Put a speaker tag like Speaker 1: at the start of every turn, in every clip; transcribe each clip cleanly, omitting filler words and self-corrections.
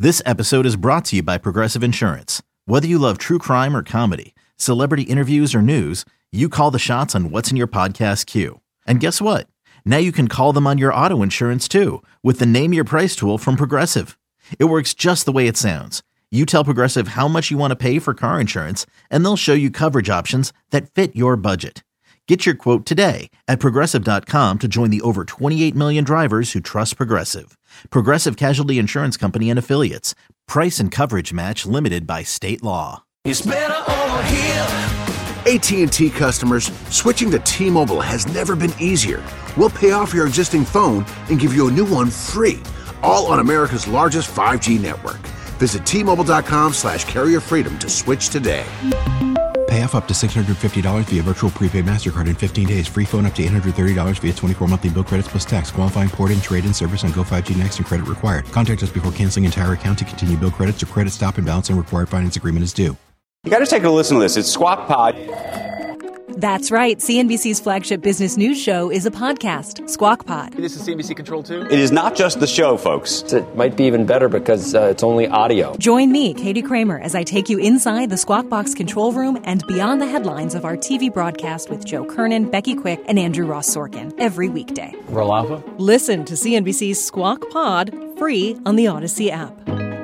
Speaker 1: This episode is brought to you by Progressive Insurance. Whether you love true crime or comedy, celebrity interviews or news, you call the shots on what's in your podcast queue. And guess what? Now you can call them on your auto insurance too with the Name Your Price tool from Progressive. It works just the way it sounds. You tell Progressive how much you want to pay for car insurance, and they'll show you coverage options that fit your budget. Get your quote today at Progressive.com to join the over 28 million drivers who trust Progressive. Progressive Casualty Insurance Company and Affiliates. Price and coverage match limited by state law.
Speaker 2: It's better over here.
Speaker 3: AT&T customers, switching to T-Mobile has never been easier. We'll pay off your existing phone and give you a new one free, all on America's largest 5G network. Visit T-Mobile.com/carrier freedom to switch today.
Speaker 4: Pay off up to $650 via virtual prepaid MasterCard in 15 days. Free phone up to $830 via 24 monthly bill credits plus tax. Qualifying port-in, trade-in service on Go 5G Next and credit required. Contact us before canceling entire account to continue bill credits or credit stop and balance and required finance agreement is due.
Speaker 5: You got to take a listen to this. It's Squawk Pod.
Speaker 6: That's right. CNBC's flagship business news show is a podcast, Squawk Pod.
Speaker 7: This is CNBC Control 2?
Speaker 5: It is not just the show, folks.
Speaker 8: It might be even better because it's only audio.
Speaker 6: Join me, Katie Kramer, as I take you inside the Squawk Box control room and beyond the headlines of our TV broadcast with Joe Kernan, Becky Quick, and Andrew Ross Sorkin every weekday.
Speaker 8: Roll Alpha?
Speaker 6: Listen to CNBC's Squawk Pod free on the Odyssey app.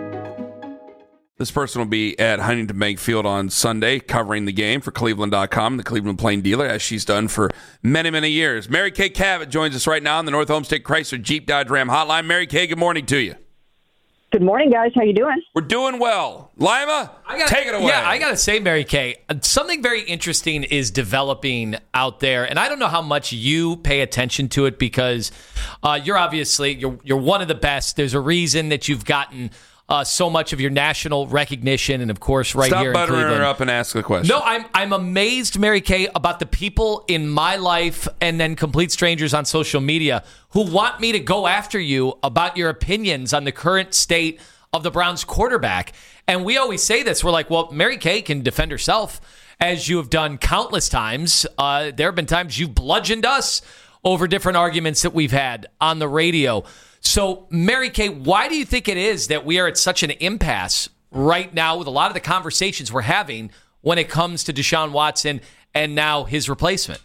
Speaker 9: This person will be at Huntington Bank Field on Sunday covering the game for Cleveland.com, the Cleveland Plain Dealer, as she's done for many, many years. Mary Kay Cabot joins us right now on the North Homestead Chrysler Jeep Dodge Ram hotline. Mary Kay, good morning to you.
Speaker 10: Good morning, guys. How you doing?
Speaker 9: We're doing well. Lima, take it away.
Speaker 11: Yeah, I got to say, Mary Kay, something very interesting is developing out there, and I don't know how much you pay attention to it because you're obviously you're one of the best. There's a reason that you've gotten so much of your national recognition, and of course, right
Speaker 9: Stop
Speaker 11: here in Cleveland.
Speaker 9: Stop buttering her up and ask the question.
Speaker 11: No, I'm amazed, Mary Kay, about the people in my life and then complete strangers on social media who want me to go after you about your opinions on the current state of the Browns quarterback. And we always say this. We're like, well, Mary Kay can defend herself, as you have done countless times. There have been times you've bludgeoned us over different arguments that we've had on the radio. So, Mary Kay, why do you think it is that we are at such an impasse right now with a lot of the conversations we're having when it comes to Deshaun Watson and now his replacement?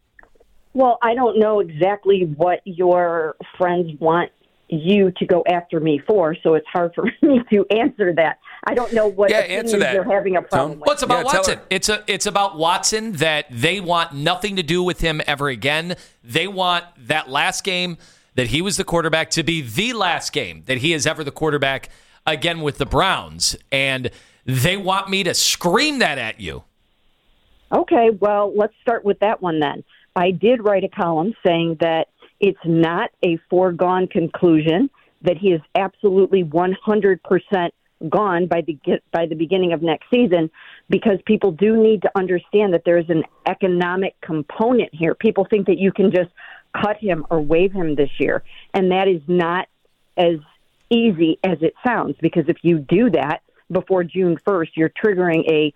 Speaker 10: Well, I don't know exactly what your friends want you to go after me for, so it's hard for me to answer that. I don't know what opinions you're having a problem with.
Speaker 11: Well, it's about Watson. It's about Watson, that they want nothing to do with him ever again. They want that last game that he was the quarterback to be the last game that he is ever the quarterback again with the Browns. And they want me to scream that at you.
Speaker 10: Okay, well, let's start with that one then. I did write a column saying that it's not a foregone conclusion, that he is absolutely 100% gone by the beginning of next season, because people do need to understand that there's an economic component here. People think that you can just cut him or waive him this year, and that is not as easy as it sounds, because if you do that before June 1st, you're triggering a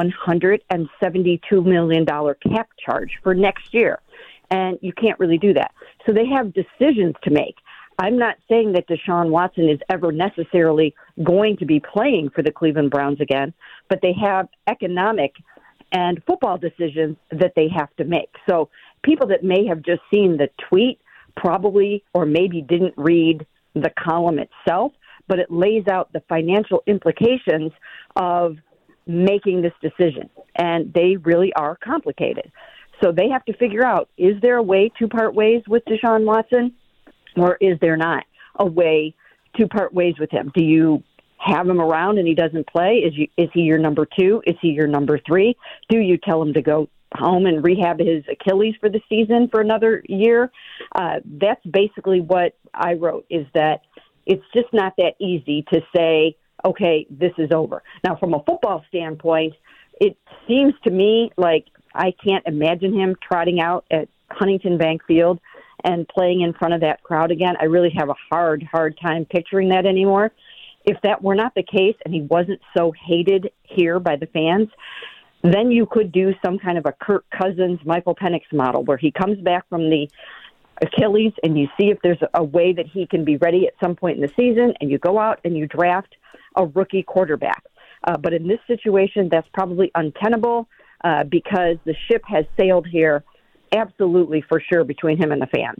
Speaker 10: $172 million cap charge for next year, and you can't really do that. So they have decisions to make. I'm not saying that Deshaun Watson is ever necessarily going to be playing for the Cleveland Browns again, but they have economic and football decisions that they have to make. So people that may have just seen the tweet probably or maybe didn't read the column itself, but it lays out the financial implications of making this decision. And they really are complicated. So they have to figure out, is there a way to part ways with Deshaun Watson, or is there not a way to part ways with him? Do you have him around and he doesn't play? Is he your number 2? Is he your number 3? Do you tell him to go home and rehab his Achilles for the season for another year? That's basically what I wrote, is that it's just not that easy to say, okay, this is over. Now, from a football standpoint, it seems to me like I can't imagine him trotting out at Huntington Bank Field and playing in front of that crowd again. I really have a hard time picturing that anymore. If that were not the case and he wasn't so hated here by the fans, then you could do some kind of a Kirk Cousins, Michael Penix model where he comes back from the Achilles and you see if there's a way that he can be ready at some point in the season, and you go out and you draft a rookie quarterback. But in this situation, that's probably untenable because the ship has sailed here absolutely for sure between him and the fans.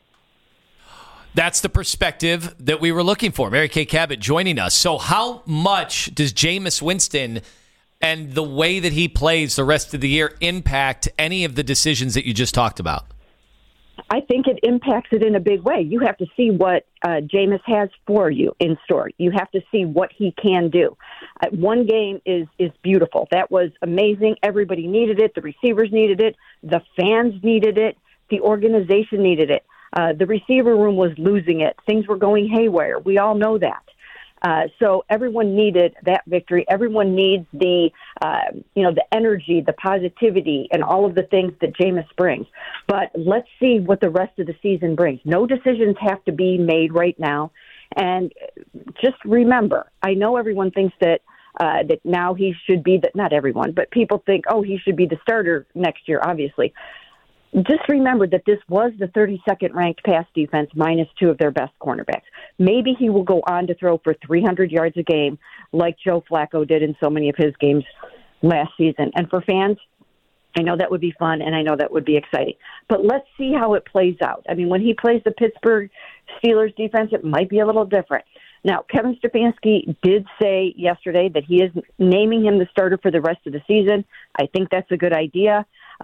Speaker 11: That's the perspective that we were looking for. Mary Kay Cabot joining us. So how much does Jameis Winston and the way that he plays the rest of the year impact any of the decisions that you just talked about?
Speaker 10: I think it impacts it in a big way. You have to see what Jameis has for you in store. You have to see what he can do. One game is beautiful. That was amazing. Everybody needed it. The receivers needed it. The fans needed it. The organization needed it. The receiver room was losing it. Things were going haywire. We all know that. So everyone needed that victory. Everyone needs the energy, the positivity, and all of the things that Jameis brings. But let's see what the rest of the season brings. No decisions have to be made right now. And just remember, I know everyone thinks that now he should be not everyone, but people think, he should be the starter next year, obviously. Just remember that this was the 32nd ranked pass defense minus 2 of their best cornerbacks. Maybe he will go on to throw for 300 yards a game like Joe Flacco did in so many of his games last season. And for fans, I know that would be fun and I know that would be exciting. But let's see how it plays out. I mean, when he plays the Pittsburgh Steelers defense, it might be a little different. Now, Kevin Stefanski did say yesterday that he is naming him the starter for the rest of the season. I think that's a good idea.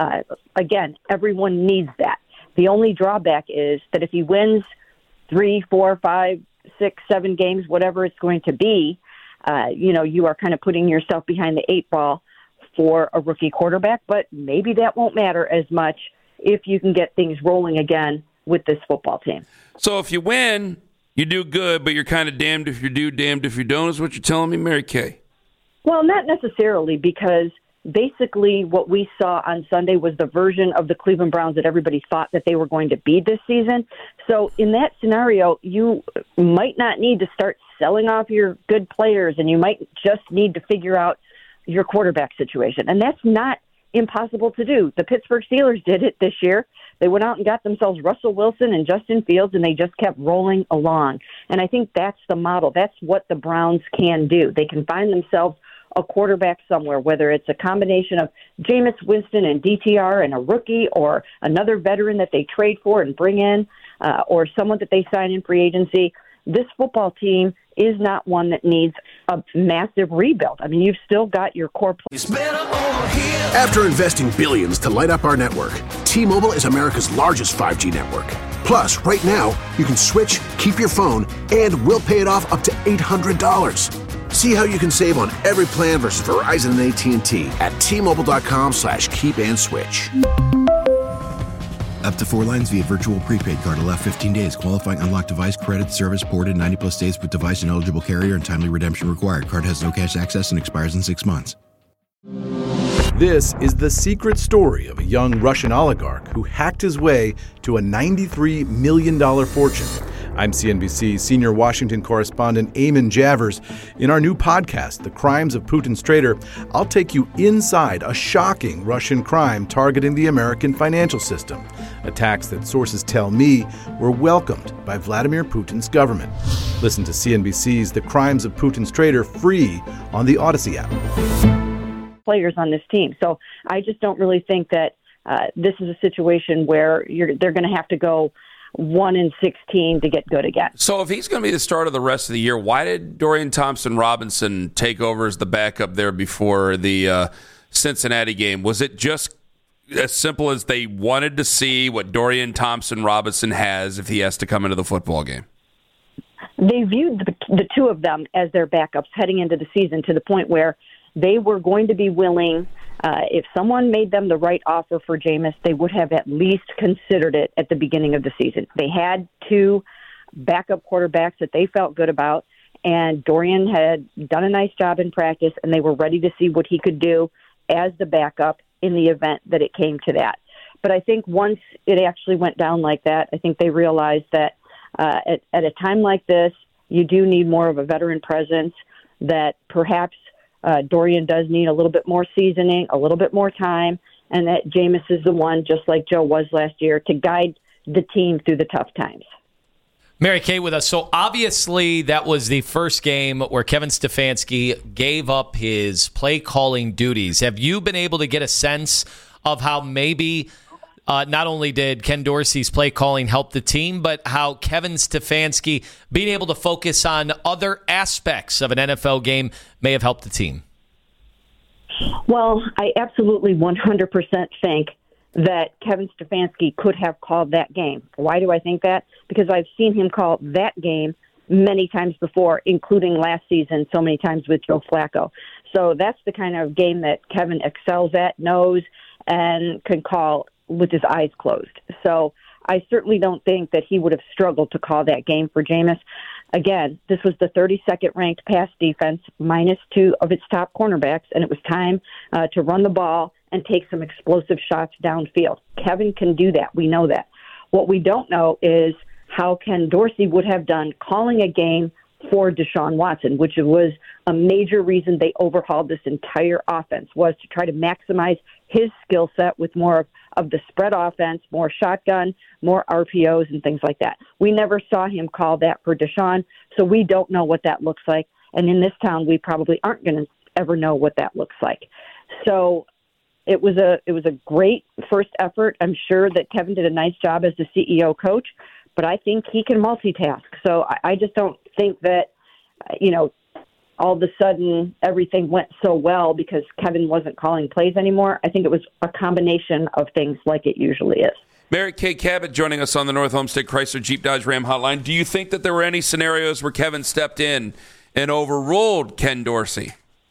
Speaker 10: Again, everyone needs that. The only drawback is that if he wins 3, 4, 5, 6, 7 games, whatever it's going to be, you are kind of putting yourself behind the 8 ball for a rookie quarterback. But maybe that won't matter as much if you can get things rolling again with this football team.
Speaker 9: So if you win, you do good, but you're kind of damned if you do, damned if you don't, is what you're telling me, Mary Kay?
Speaker 10: Well, not necessarily, because basically what we saw on Sunday was the version of the Cleveland Browns that everybody thought that they were going to be this season. So in that scenario, you might not need to start selling off your good players, and you might just need to figure out your quarterback situation. And that's not impossible to do. The Pittsburgh Steelers did it this year. They went out and got themselves Russell Wilson and Justin Fields, and they just kept rolling along. And I think that's the model. That's what the Browns can do. They can find themselves a quarterback somewhere, whether it's a combination of Jameis Winston and DTR and a rookie, or another veteran that they trade for and bring in, or someone that they sign in free agency. This football team is not one that needs a massive rebuild. I mean, you've still got your core players.
Speaker 3: After investing billions to light up our network, T-Mobile is America's largest 5G network. Plus, right now, you can switch, keep your phone, and we'll pay it off up to $800. See how you can save on every plan versus Verizon and AT&T at T-Mobile.com/keep-and-switch.
Speaker 4: Up to 4 lines via virtual prepaid card. Allow 15 days. Qualifying unlocked device credit. Service ported 90-plus days with device and eligible carrier, and timely redemption required. Card has no cash access and expires in 6 months.
Speaker 7: This is the secret story of a young Russian oligarch who hacked his way to a $93 million fortune. I'm CNBC senior Washington correspondent Eamon Javers. In our new podcast, The Crimes of Putin's Traitor, I'll take you inside a shocking Russian crime targeting the American financial system. Attacks that sources tell me were welcomed by Vladimir Putin's government. Listen to CNBC's The Crimes of Putin's Traitor free on the Odyssey app.
Speaker 10: Players on this team. So I just don't really think that this is a situation where they're going to have to go 1-16 to get good again.
Speaker 9: So if he's going to be the starter the rest of the year, why did Dorian Thompson-Robinson take over as the backup there before the Cincinnati game? Was it just as simple as they wanted to see what Dorian Thompson-Robinson has if he has to come into the football game?
Speaker 10: They viewed the two of them as their backups heading into the season, to the point where they were going to be willing, if someone made them the right offer for Jameis, they would have at least considered it at the beginning of the season. They had 2 backup quarterbacks that they felt good about, and Dorian had done a nice job in practice, and they were ready to see what he could do as the backup in the event that it came to that. But I think once it actually went down like that, I think they realized that at a time like this, you do need more of a veteran presence, that perhaps Dorian does need a little bit more seasoning, a little bit more time, and that Jameis is the one, just like Joe was last year, to guide the team through the tough times.
Speaker 11: Mary Kay with us. So obviously that was the first game where Kevin Stefanski gave up his play calling duties. Have you been able to get a sense of how maybe not only did Ken Dorsey's play calling help the team, but how Kevin Stefanski being able to focus on other aspects of an NFL game may have helped the team?
Speaker 10: Well, I absolutely 100% think that Kevin Stefanski could have called that game. Why do I think that? Because I've seen him call that game many times before, including last season so many times with Joe Flacco. So that's the kind of game that Kevin excels at, knows, and can call with his eyes closed. So I certainly don't think that he would have struggled to call that game for Jameis. Again, this was the 32nd ranked pass defense, minus 2 of its top cornerbacks, and it was time to run the ball and take some explosive shots downfield. Kevin can do that. We know that. What we don't know is how Ken Dorsey would have done calling a game for Deshaun Watson, which was a major reason they overhauled this entire offense, was to try to maximize his skill set with more of the spread offense, more shotgun, more RPOs and things like that. We never saw him call that for Deshaun, so we don't know what that looks like. And in this town, we probably aren't going to ever know what that looks like. So it was a great first effort. I'm sure that Kevin did a nice job as the CEO coach, but I think he can multitask. So I just don't think that, all of a sudden everything went so well because Kevin wasn't calling plays anymore. I think it was a combination of things like it usually is.
Speaker 9: Mary Kay Cabot joining us on the North Homestead Chrysler Jeep Dodge Ram hotline. Do you think that there were any scenarios where Kevin stepped in and overruled Ken Dorsey?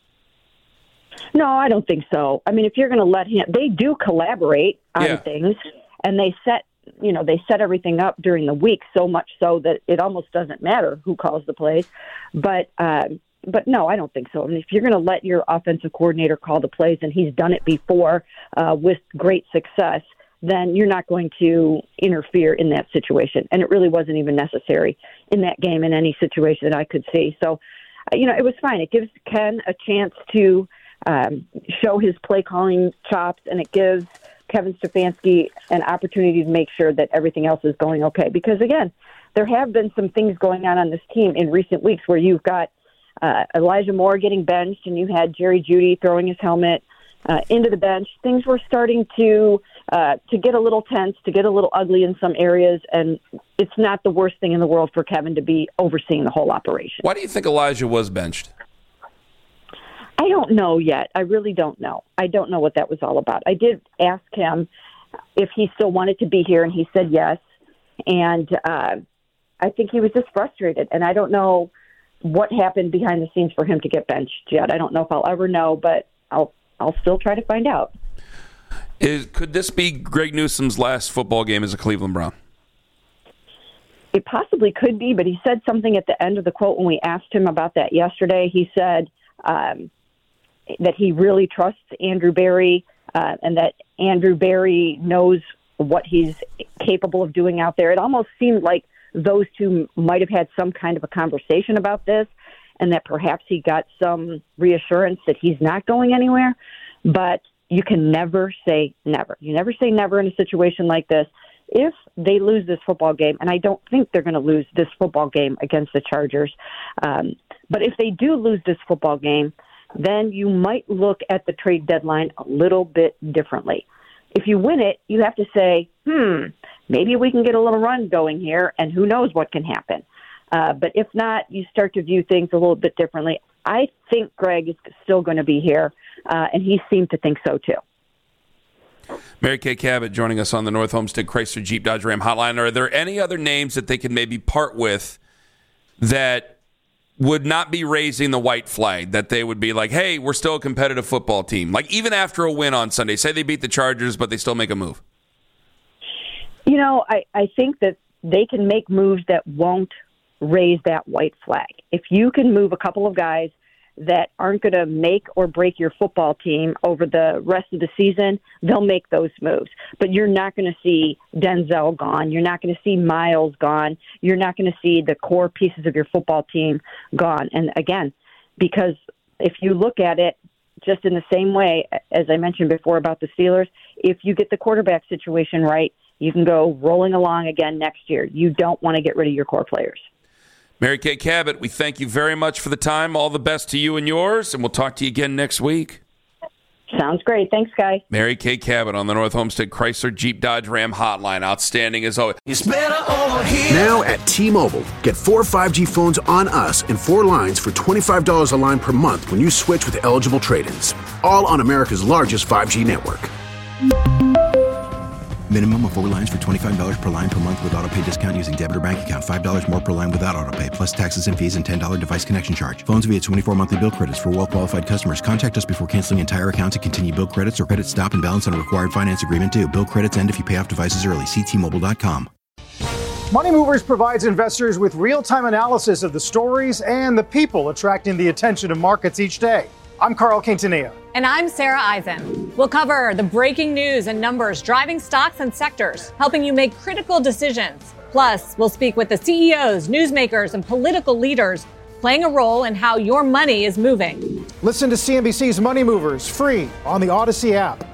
Speaker 10: No, I don't think so. I mean, if you're going to let him, they do collaborate on things, and they set everything up during the week so much so that it almost doesn't matter who calls the plays. But no, I don't think so. I mean, if you're going to let your offensive coordinator call the plays, and he's done it before with great success, then you're not going to interfere in that situation. And it really wasn't even necessary in that game in any situation that I could see. So, it was fine. It gives Ken a chance to show his play calling chops, and it gives Kevin Stefanski an opportunity to make sure that everything else is going okay. Because, again, there have been some things going on this team in recent weeks where you've got Elijah Moore getting benched, and you had Jerry Jeudy throwing his helmet into the bench. Things were starting to get a little tense, to get a little ugly in some areas, and it's not the worst thing in the world for Kevin to be overseeing the whole operation.
Speaker 9: Why do you think Elijah was benched?
Speaker 10: I don't know yet. I really don't know. I don't know what that was all about. I did ask him if he still wanted to be here, and he said yes. And I think he was just frustrated, and I don't know what happened behind the scenes for him to get benched yet. I don't know if I'll ever know, but I'll still try to find out.
Speaker 9: Could this be Greg Newsom's last football game as a Cleveland Brown?
Speaker 10: It possibly could be, but he said something at the end of the quote when we asked him about that yesterday. He said that he really trusts Andrew Berry and that Andrew Berry knows what he's capable of doing out there. It almost seemed like those two might have had some kind of a conversation about this, and that perhaps he got some reassurance that he's not going anywhere. But you can never say never. You never say never in a situation like this. If they lose this football game, and I don't think they're going to lose this football game against the Chargers, but if they do lose this football game, then you might look at the trade deadline a little bit differently. If you win it, you have to say, maybe we can get a little run going here, and who knows what can happen. But if not, you start to view things a little bit differently. I think Greg is still going to be here, and he seemed to think so too.
Speaker 9: Mary Kay Cabot joining us on the North Homestead Chrysler Jeep Dodge Ram hotline. Are there any other names that they could maybe part with that would not be raising the white flag, that they would be like, hey, we're still a competitive football team? Like, even after a win on Sunday, say they beat the Chargers, but they still make a move.
Speaker 10: I think that they can make moves that won't raise that white flag. If you can move a couple of guys that aren't going to make or break your football team over the rest of the season, they'll make those moves. But you're not going to see Denzel gone. You're not going to see Miles gone. You're not going to see the core pieces of your football team gone. And again, because if you look at it just in the same way, as I mentioned before about the Steelers, if you get the quarterback situation right, you can go rolling along again next year. You don't want to get rid of your core players.
Speaker 9: Mary Kay Cabot, we thank you very much for the time. All the best to you and yours, and we'll talk to you again next week.
Speaker 10: Sounds great. Thanks, Guy.
Speaker 9: Mary Kay Cabot on the North Homestead Chrysler Jeep Dodge Ram hotline. Outstanding as always.
Speaker 2: It's better over here.
Speaker 3: Now at T-Mobile, get 4 5G phones on us and 4 lines for $25 a line per month when you switch with eligible trade-ins. All on America's largest 5G network.
Speaker 4: Minimum of 4 lines for $25 per line per month with autopay discount using debit or bank account. $5 more per line without autopay, plus taxes and fees and $10 device connection charge. Phones via 24 monthly bill credits for well-qualified customers. Contact us before canceling entire account to continue bill credits or credit stop and balance on a required finance agreement due. Bill credits end if you pay off devices early. See T-Mobile.com.
Speaker 12: Money Movers provides investors with real-time analysis of the stories and the people attracting the attention of markets each day. I'm Carl Quintanilla.
Speaker 13: And I'm Sarah Eisen. We'll cover the breaking news and numbers driving stocks and sectors, helping you make critical decisions. Plus, we'll speak with the CEOs, newsmakers, and political leaders playing a role in how your money is moving.
Speaker 12: Listen to CNBC's Money Movers free on the Odyssey app.